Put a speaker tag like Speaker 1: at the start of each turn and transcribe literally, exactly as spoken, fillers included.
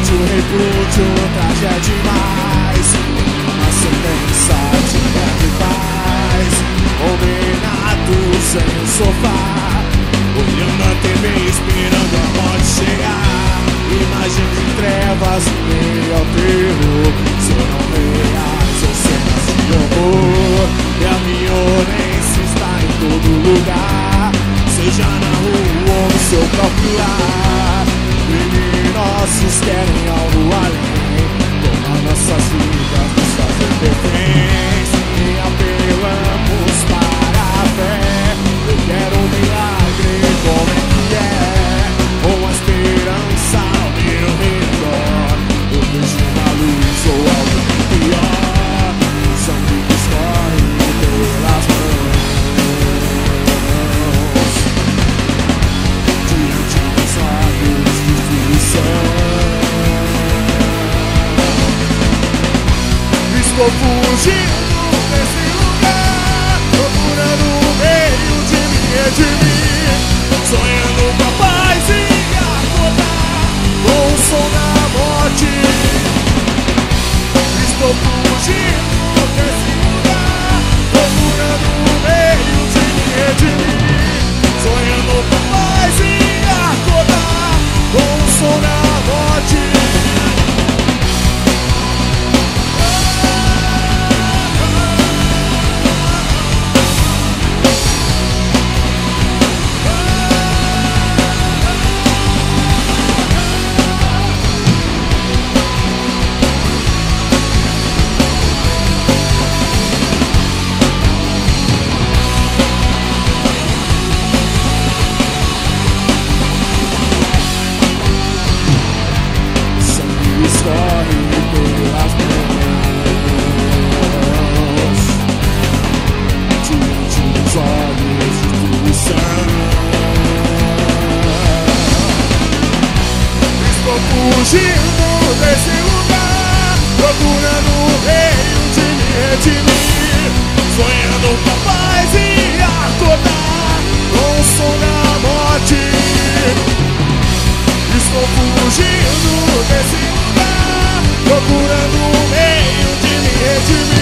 Speaker 1: ódio, repúdio, tragédia demais. Uma sentença de guerra e paz. Condenados em um sofá, olhando a T V, esperando a morte chegar. Imagens em trevas em meio ao terror, serão reais ou cenas de horror. E a violência está em todo lugar, seja na rua ou no seu próprio lar. Criminosos querem algo além, tomar nossas vidas, nos fazer reféns. E apelamos para a fé. Eu quero um milagre, como é que é? Uma esperança ao meu redor. Eu vejo uma luz ou algo pior. O sangue que escorre pelas mãos, diante dos olhos de destruição. Estou fugindo desse lugar, procurando o meio de me redimir, sonhando com a paz e acordar com o som da morte. Estou fugindo desse lugar, procurando o meio de me redimir, sonhando com a paz e acordar com o som da morte. Escorre pelas mãos, diante dos olhos de destruição. Estou fugindo desse lugar, procurando o meio de me redimir, sonhando com a paz e acordar com o som da morte. Estou fugindo desse lugar, procurando um meio de me redimir,